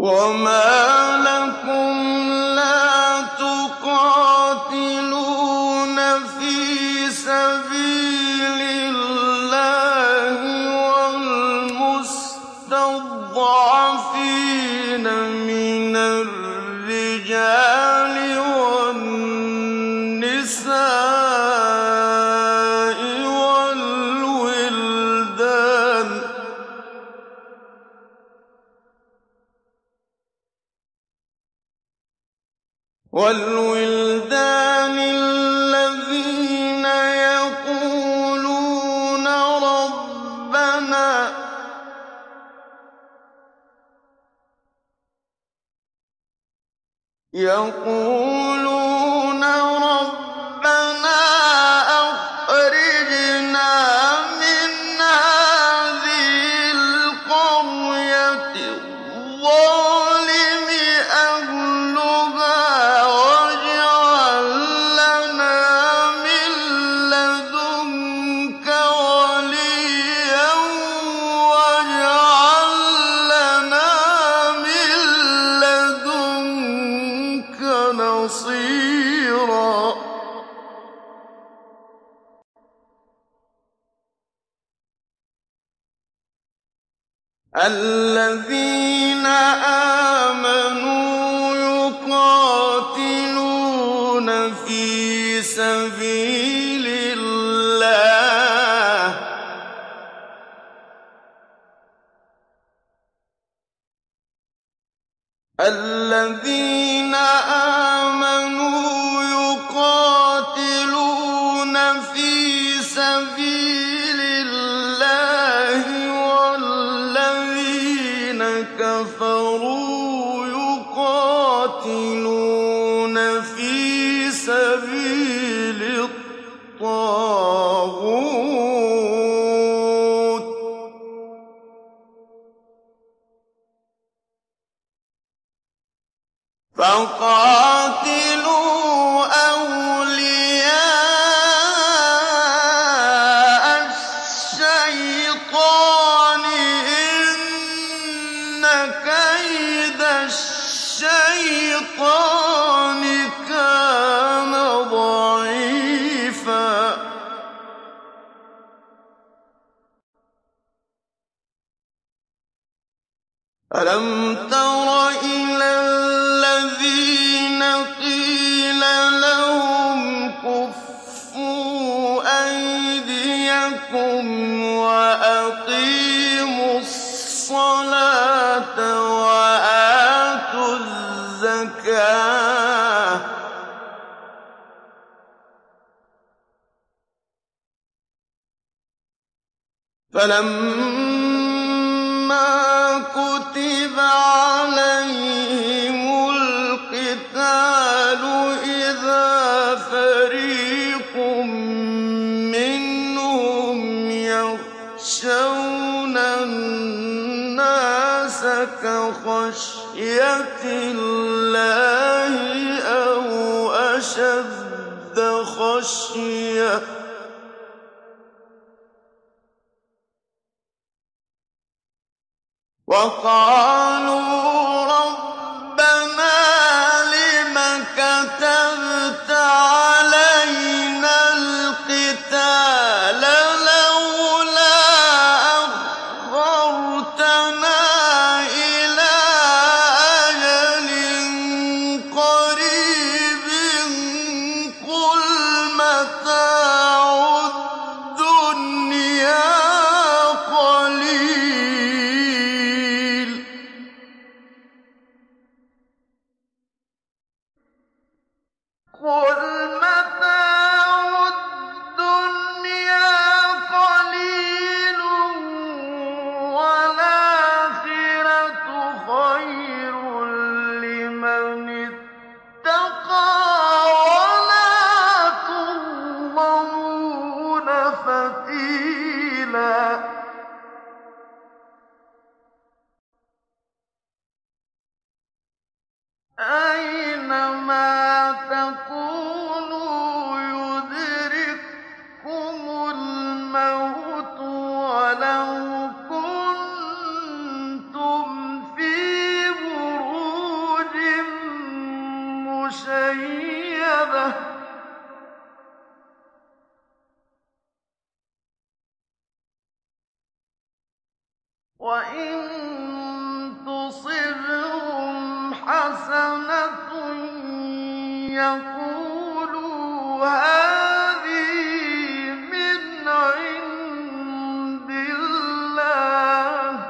وَمَا لَكُمْ لَا تُقَاتِلُونَ فِي سَبِيلِ اللَّهِ وَالْمُسْتَضْعَفِينَ مِنَ الرِّجَالِ وَالنِّسَاءِ وَالْوِلْدَانِ الَّذِينَ يَقُولُونَ رَبَّنَا أَخْرِجْنَا مِنْ هَٰذِهِ الْقَرْيَةِ الظَّالِمِ أَهْلُهَا وَاجْعَل لَّنَا مِن لَّدُنكَ وَلِيًّا وَاجْعَل لَّنَا مِن لَّدُنكَ نَصِيرًا الَّذِينَ آمَنُوا يُقَاتِلُونَ فِي سَبِيلِ اللَّهِ وَالَّذِينَ كَفَرُوا يُقَاتِلُونَ فِي سَبِيلِ الطَّاغُوتِ فَقَاتِلُوا أَوْلِيَاءَ الشَّيْطَانِ ۖ إِنَّ كَيْدَ الشَّيْطَانِ كَانَ ضَعِيفًا أَلَمْ تَرَ إِلَى الَّذِينَ قِيلَ لَهُمْ كُفُّوا أَيْدِيَكُمْ وَأَقِيمُوا الصَّلَاةَ وَآتُوا الزَّكَاةَ فَلَمَّا كُتِبَ عَلَيْهِمُ الْقِتَالُ إِذَا فَرِيقٌ مِّنْهُمْ يَخْشَوْنَ النَّاسَ كَخَشْيَةِ اللَّهِ أَوْ أَشَدَّ خَشْيَةً ۚ وَقَالُوا رَبَّنَا لِمَ كَتَبْتَ عَلَيْنَا الْقِتَالَ لَوْلَا أَخَّرْتَنَا إِلَىٰ أَجَلٍ قَرِيبٍ قُلْ مَتَاعُ الدُّنْيَا قَلِيلٌ وَالْآخِرَةُ خَيْرٌ لِّمَنِ اتَّقَىٰ وَلَا تُظْلَمُونَ فَتِيلًا أَيْنَمَا تَكُونُوا يُدْرِككُّمُ الْمَوْتُ وَلَوْ كُنتُمْ فِي بُرُوجٍ وَإِن تُصِبْهُمْ حَسَنَةٌ يَقُولُوا هَٰذِهِ مِنْ عِندِ اللَّهِ ۖ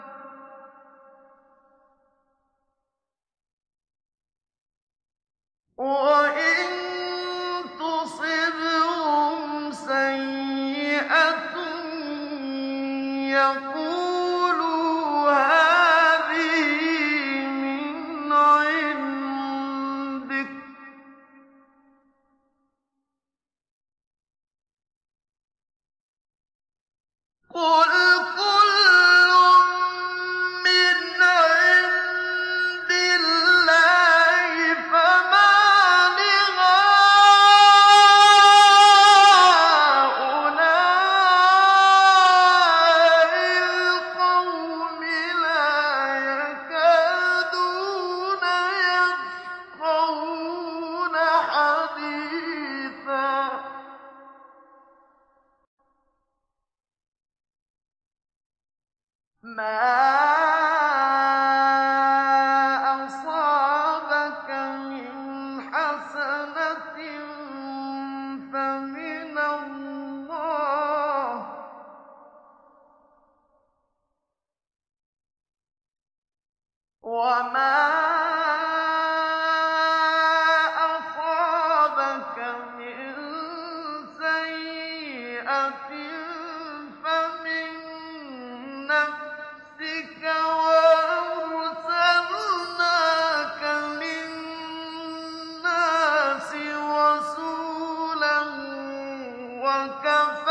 وَإِن تُصِبْهُمْ سَيِّئَةٌ يَقُولُوا هَٰذِهِ مِنْ عِندِكَ ۚ قُلْ كُلٌّ مِّنْ عِندِ اللَّهِ فَمَالِ هَٰؤُلَاءِ الْقَوْمِ لَا يَكَادُونَ يَفْقَهُونَ حَدِيثًا مَا أَصَابَكَ مِنْ حَسَنَةٍ فَمِنَ اللَّهِ ۖ وَمَا أَصَابَكَ مِن سَيِّئَةٍ فَمِن نَّفْسِكَ ۚ وَأَرْسَلْنَاكَ لِلنَّاسِ رَسُولًا وَكَفَىٰ